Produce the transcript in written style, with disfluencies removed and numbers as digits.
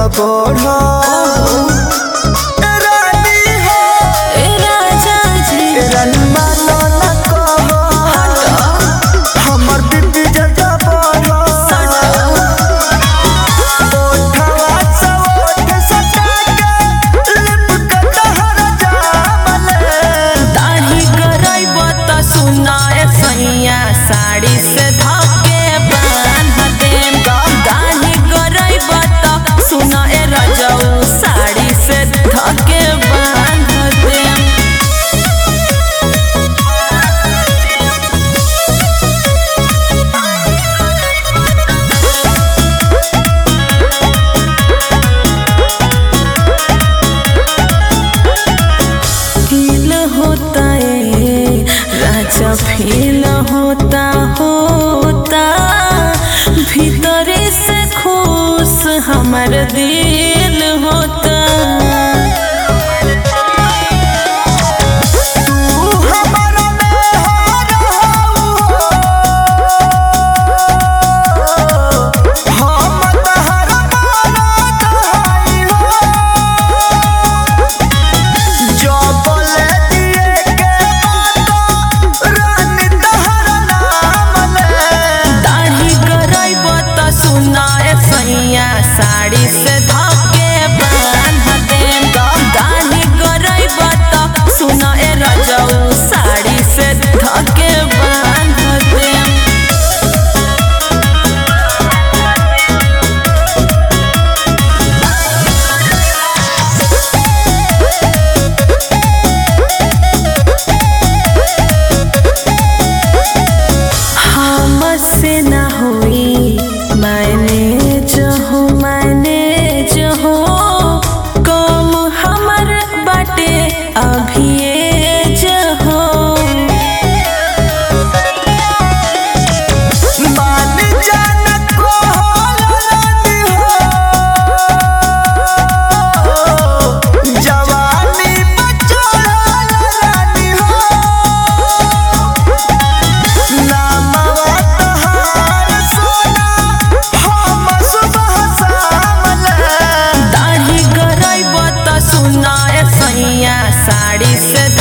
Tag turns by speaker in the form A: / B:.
A: बढ़ो रानी हो
B: राजा जी
A: रानी मानो न कहो हमर बीबी जता बढ़ो ओठवा से ओठ सटा के लिपक तहर जामले
B: दाढ़ी गरैब त सुनाए सैया साड़ी से धके बांध देम दाढ़ी गरैब त सुनाए रजऊ साड़ी से धके बांध देम फील होता है राजा फील होता होता भीतरे से खुश हमर दिल होता
A: तू हमरा में हो रहू हम तहर मानत हई हो जो बोले दिए के बात रानी तहर नाम ले
B: दाढ़ी गरैब त सुनाए सैया साड़ी से धके बांध देम दाढ़ी गरैब त सुनाए रजऊ साड़ी से धके बांध देम हमसे ना होई मैनेज हो कम हमर बाटे अभिएज हो
A: मान जान को रानी हो जवानी बचल रानी हो नामवा तहार सोना हम सुबह शाम ले
B: दाढ़ी गरैब त सुनाए सैया साड़ी से